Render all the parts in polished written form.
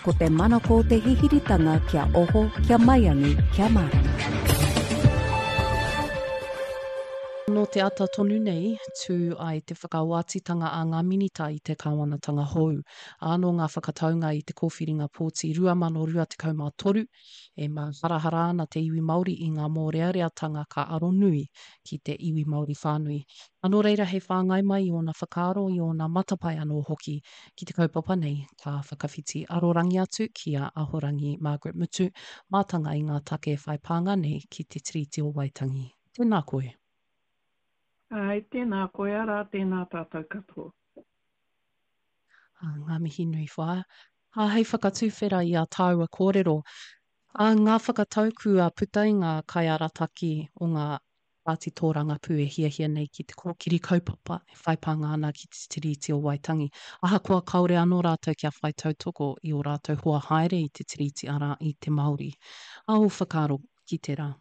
ko te manako te hihiritanga kia oho, kia maiangi, kia marama. No te ata tonu nei, tū ai te whakawātitanga a ngā minita i te kāwanatanga hou. Anō ngā whakataunga i te kōwhiringa pōti 2023, e mā harahara ana te iwi Māori i ngā mōreareatanga ka aro nui ki te iwi Māori whānui. Anō reira he whāngai mai i ona whakaaro i ona matapai anō hoki ki te kaupapa nei ka whakawhiti arorangi atu ki a ahorangi Margaret Mutu, mātanga i ngā take whai pānga nei ki te tiriti o Waitangi. Tēnā koe. Ai, tēnā koe ara, tēnā tātou katoa. Ngā mihi nui whae. Hei whakatuwhera i a tāua kōrero. Ngā whakatauku a puta i ngā kaiarataki o ngā Pāti Tōranga Pū e hia nei ki te kōkiri kaupapa e whaipanga ana ki te tiriti o Waitangi. Aha kua kaore anō rātou kia whai tautoko i o rātou hoa haere i te tiriti ara i te Māori. Au whakaro ki te rā.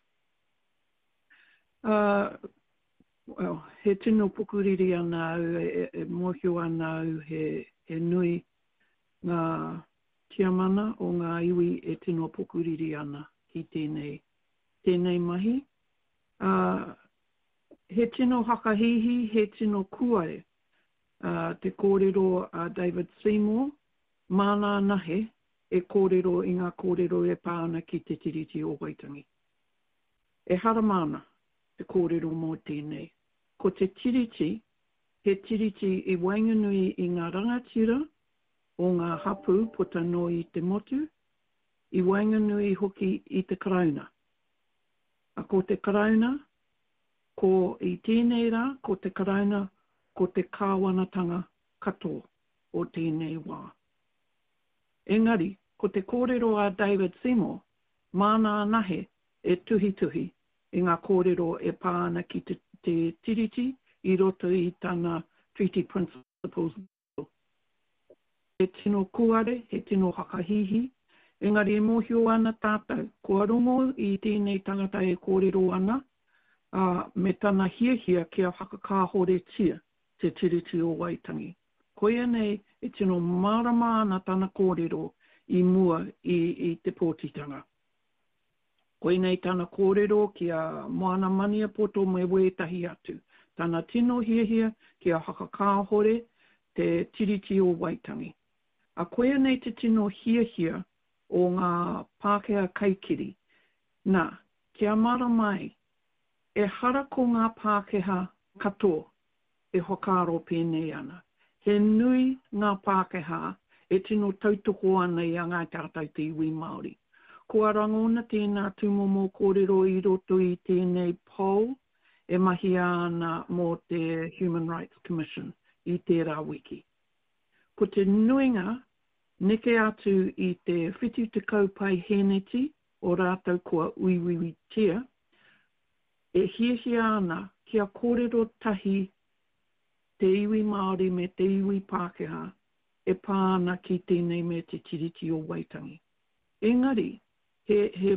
Well, he tino pukuriri ana au, e mōhio ana au, he nui ngā tiamana o ngā iwi e tino pukuriri ana ki tēnei mahi. He tino hakahihi, he tino kuare, te kōrero a David Seymour, māna nahe e kōrero i ngā kōrero e pāna ki te tiriti o Waitangi. E haramana te kōrero mō tēnei. Ko te tiriti, he tiriti i wainganui i ngā rangatira o ngā hapu puta no i te motu, i wainganui hoki i te karauna. A ko te karauna, ko i tēnei rā, ko te karauna, ko te kāwanatanga kato o tēnei wā. Engari, ko te kōrero a David Seymour, māna nahe e tuhi i ngā kōrero e pāna ki te tiriti i roto i tāna Treaty Principles. He tino kuare, he tino hakahihi, engari e mōhio ana tātou. Kua rongo i tēnei tangata e kōrero ana, me tāna hiahia kia whakakāhore tia te tiriti o Waitangi. Koia nei e tino marama ana tāna kōrero i mua i te pōtitanga. Koe nei tāna kōrero ki a moana mania poto me wētahi atu. Tāna tino hiahia ki a hakakāhore te tiriti o Waitangi. A koe nei te tino hiahia o ngā Pākehā kaikiri. Nā, kia mara mai, e hara ko ngā Pākehā katoa e hokaro pēnei ana. He nui ngā Pākehā e tino tautoko ana i a ngai tātou te iwi Māori. Kua rangona tēnā tūmomo kōrero i roto i tēnei poll e mahi ana mō te Human Rights Commission i tērā wiki. Ko te nuinga neke atu i te whitu te kaupai heneti o rātou kua uiwiwi tia, e hiahia ana kia kōrero tahi te iwi Māori me te iwi Pākehā e pāna ki tēnei me te tiriti o Waitangi. Engari, he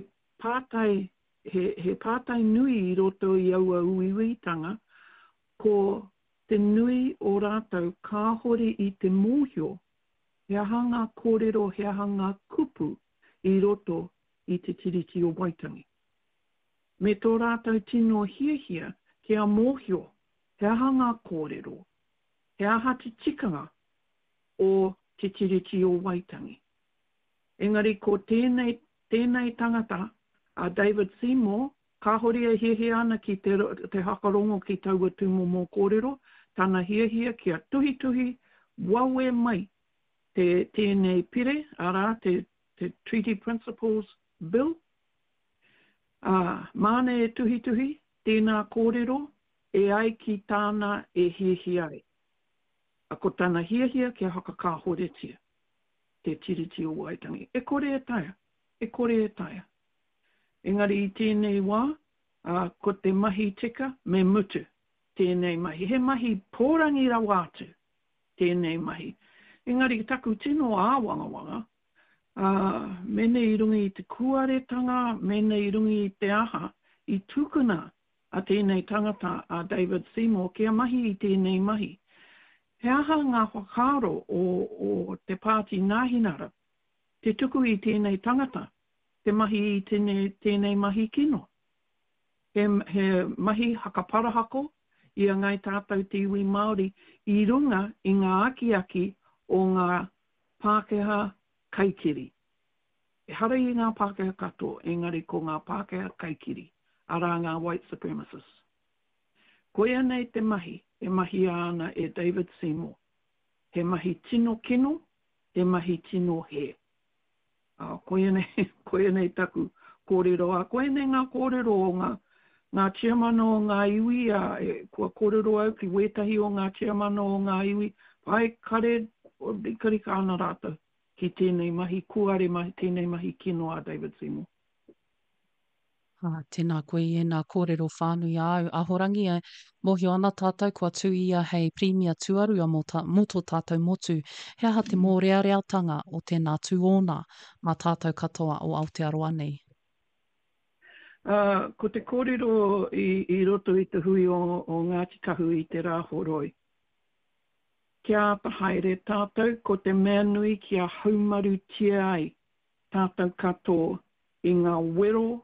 pātai nui i roto i aua uiwitanga, ko te nui o rātou kāhore i te mōhio, he ahanga kōrero, he ahanga kupu i roto i te tiriti o Waitangi. Me tō rātou tino hiahia, he a mōhio, he ahanga kōrero, he aha te tikanga o te tiriti o Waitangi. Engari, ko tēnei tangata, a David Seymour, kāhore a hiahia ana ki te hakarongo ki taua tūmomo kōrero, tāna hiahia kia tuhi, wawe mai tēnei pire, ara te Treaty Principles Bill. Māne e tuhi, tēnā kōrero, e ai ki tāna e hiahia ai. A ko tāna hiahia kia haka kāhore tia, te tiriti o Waitangi. E kore e taia. Engari i tēnei wā, ko te mahi tika me mutu, tēnei mahi. He mahi pōrangi rawātu, tēnei mahi. Engari taku tino āwangawanga, mene i rungi i te kuaretanga, mene i rungi i te aha, i tūkuna a tēnei tangata a David Seymour, kia mahi i tēnei mahi. He aha ngā whakaro o te pāti nāhinara, te tuku i tēnei tangata, te mahi i tēnei mahi kino. He mahi hakaparahako i a ngai tātou te iwi Māori i runga i ngā aki o ngā Pākehā kaikiri. E hara i ngā Pākehā katoa, engari ko ngā Pākehā kaikiri, ara ngā white supremacists. Koia nei te mahi, e mahi ana e David Seymour. He mahi tino kino, he mahi tino he. Koia nei taku kōrero a. Koia nei ngā kōrero o ngā chairman o ngā iwi, kua kōrero au ki wetahi o ngā chairman o ngā iwi, pai kare o rikarika ana rātou ki tēnei mahi kuare, tēnei mahi kino a David Seymour. Tēnā koe i nā kōrero whānui au. Ahorangi e mohio ana tātou kua tū ia hei Premier Tuarua mō tō tātou motu. He aha te mōreareatanga o tēnā tūona mā tātou katoa o Aotearoa nei? Ko te kōrero i roto i te hui o Ngāti Kahu i te rāhoroi. Kia pahaere tātou ko te mea nui kia haumaru tia ai tātou katoa i ngā wero,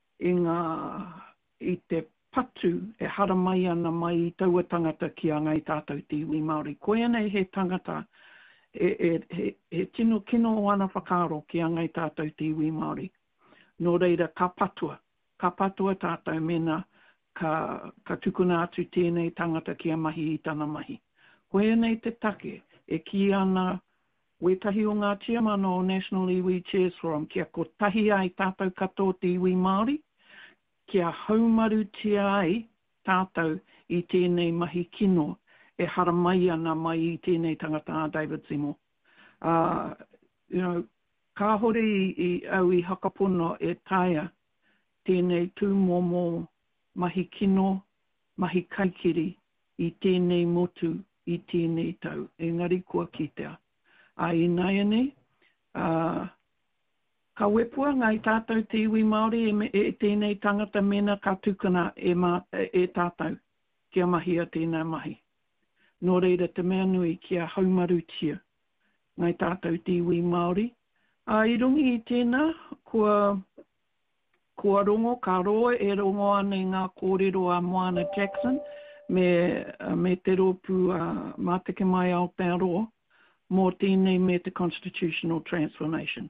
i te patu e hara mai ana mai i taua tangata ki a ngai tātou te iwi Māori. Koia nei he tangata he tino kino o ana whakaro ki a ngai tātou te iwi Māori. Nō reira ka patua tātou mena ka tukuna atu tēnei tangata ki a mahi i tana mahi. Koia nei te take e ki ana wetahi o ngā chairman o National Iwi Chairs Forum kia ko tahi ai tātou katoa te iwi Māori, kia haumaru tia ai tātou i tēnei mahi kino e hara mai ana mai i tēnei tangata a David Seymour. Ka hore i au i hakapono e taia tēnei tūmomo mahi kino, mahi kaikiri i tēnei motu i tēnei tau. Engari kua kitea. I nai nei, ka wepua ngai tātou te iwi Māori e tēnei tangata mena ka tukuna e tātou kia mahi a tēnei mahi. Nō reira te mea nui kia haumaru tia ngai tātou te iwi Māori. I rungi i tēnā, kua rongo, ka roa e rongo ane ngā kōrero a Moana Jackson me te ropu māteke mai Aotearoa mō tēnei me te Constitutional Transformation.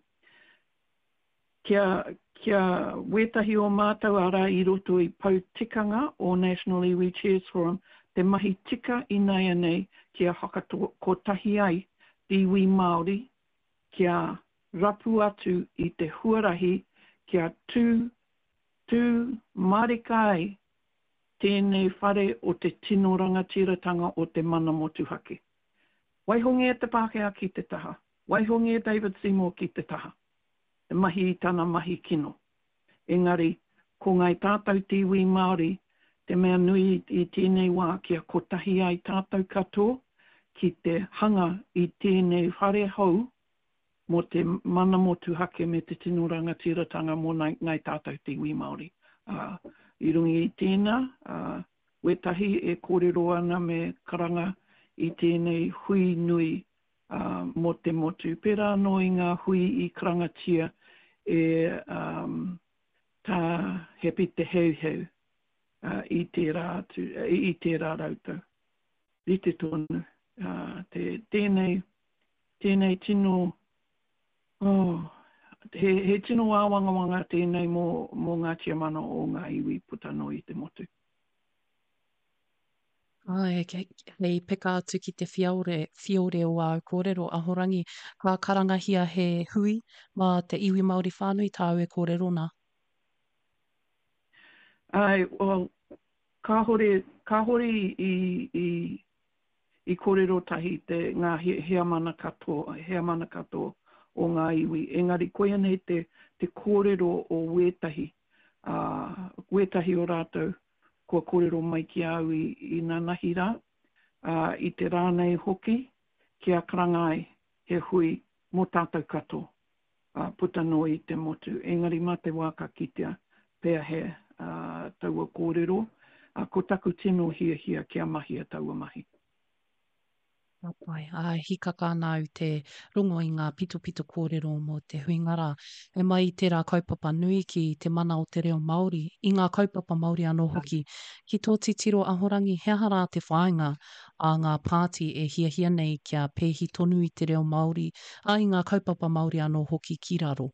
Kia wetahi o mātou ara i roto i pautikanga o National Iwi Chairs Forum, te mahi tika i nei anei kia hakakotahi ai te iwi Māori, kia rapu atu i te huarahi, kia tū marika ai tēnei whare o te tino rangatiratanga o te mana motu hake. Waihonge e te Pākehā ki te taha. Waihonge e David Seymour ki te taha. E mahi i tana mahi kino. Engari, ko ngai tātou te iwi Māori, te mea nui i tēnei wā kia kotahi ai tātou katoa, ki te hanga i tēnei whare hau, mo te mana motu hake me te tino rangatiratanga mo ngai tātou te iwi Māori. I rungi i tēnā, wetahi e kōrero ana me karanga i tēnei hui nui mo te motu. Pera no i ngā hui i karangatia tā hepi te heuheu i te rā rautau. Rite tonu. Tēnei tino, he tino āwangawanga tēnei mō ngā tiamano o ngā iwi putano i te motu. Hei peka atu ki te whiore o au kōrero ahorangi, ka karangahia he hui mā te iwi Māori whānui tāu e kōrero nā? Ka hore i kōrero tahi ngā hea mana katoa o ngā iwi. Engari koia nei te kōrero o wetahi. Wetahi o rātou. Kua kōrero mai ki au i nā nahi rā, i te rānei hoki, kia karangai he hui mō tātou kato, putano i te motu. Engari mā te wā ka kitea, pēr he taua kōrero, ko taku tino hia kia mahi a taua mahi. Apai, hikaka nāu te rongo i ngā pito kōrero mō te huingara. E mai i tērā kaupapa nui ki te mana o te reo Māori. I ngā kaupapa Māori anō hoki, ki tō titiro ahorangi he aha te whāinga a ngā pāti e hiahia nei kia pēhi tonu i te reo Māori, a i ngā kaupapa Māori anō hoki ki raro.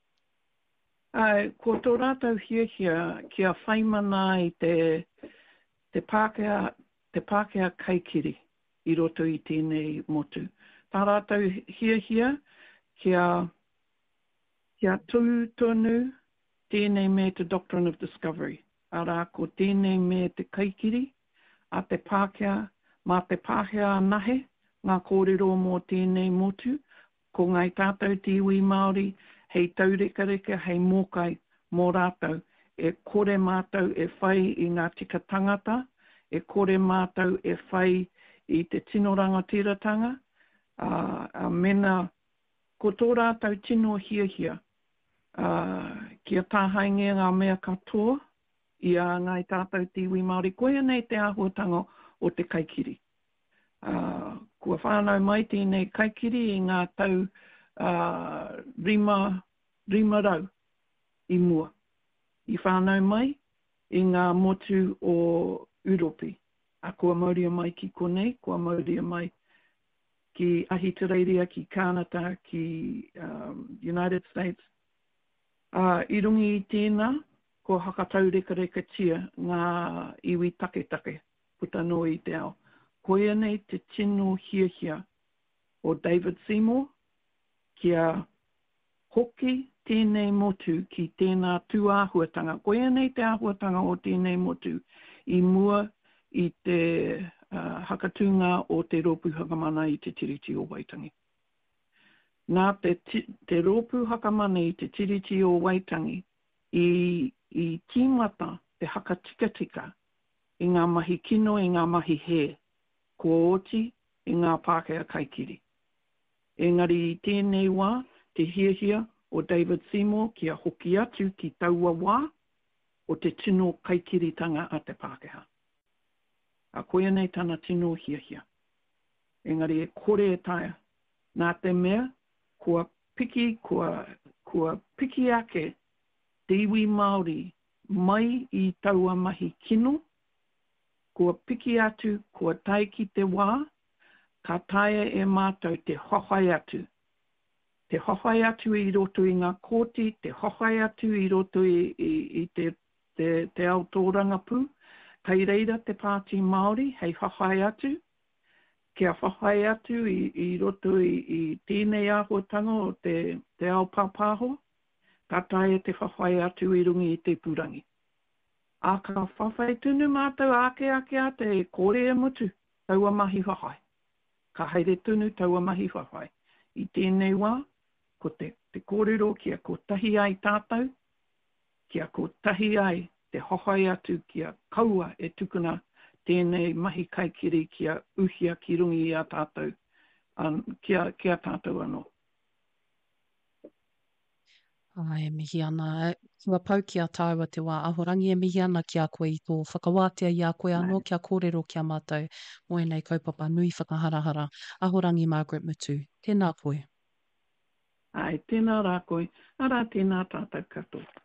Ko tō rātou hiahia kia whaimana i te Pākehā kaikiri i roto i tēnei motu. Tā rātou hiahia kia tūtonu tēnei me te Doctrine of Discovery. Arā ko tēnei me te kaikiri a te Pākehā, mā te Pākehā nahe, ngā kōrero mō tēnei motu, ko ngai tātou te iwi Māori, hei taurekareka, hei mōkai mō rātou, e kore mātou e whai i ngā tika tangata, e kore mātou e whai i te tino rangatiratanga, mena ko tō rātou tino hiahia, kia tāhaingia ngā mea katoa, i a ngai tātou te iwi Māori, koia nei te āhuatanga o te kaikiri. Kua whānau mai tēnei kaikiri i ngā tau rima rau i mua. I whānau mai i ngā motu o Uropi. A kua mauria mai ki konei, kua mauria mai ki Ahitereiria, ki Kānata, ki United States. I rungi i tēnā, ko hakataureka tia ngā iwi take, puta no i te ao. Koia nei te tino hiahia o David Seymour, kia hoki tēnei motu ki tēnā tū āhuatanga. Koia nei te āhuatanga o tēnei motu i mua i te hakatunga o te rōpū hakamana i te tiriti o Waitangi. Nā te rōpū hakamana i te tiriti o Waitangi i tīmata te hakatika i ngā mahi kino, i ngā mahi he, kua oti i ngā Pākehā kaikiri. Engari i tēnei wā, te hiahia o David Seymour kia hoki atu ki taua wā o te tino kaikiritanga a te Pākehā. A koia nei tana tino hiahia. Engari e kore e taia. Nā te mea, kua piki ake te iwi Māori mai i taua mahi kino, kua piki atu, kua tai ki te wā, ka taia e mātou te hohai atu. Te hohai atu i roto i ngā kōti, te hohai atu i roto i te autōranga pū, kei reira te pāti Māori, hei hohai atu, kia hohai atu i roto i tēnei āhuatanga o te ao pāpāho, ka taia te hohai atu i rungi i te purangi. A ka whawhai tunu mātou ake ate e kore e mutu, taua mahi hohai. Ka haere tunu taua mahi hohai. I tēnei wā, ko te kōrero kia ko tahi ai tātou, kia ko tahi ai te hohai atu kia kaua e tukuna tēnei mahi kaikiri kia uhia ki rungi i a tātou, kia tātou anō. E mihi ana, kua pau ki a tāua te wā ahorangi e mihi ana ki a koe i tō whakawātea i a koe anō kia kōrero ki a mātou, moe nei kaupapa nui whakaharahara, ahorangi Margaret Mutu. Tēnā koe. Ai, tēnā rā koe, ara tēnā tātou katoa.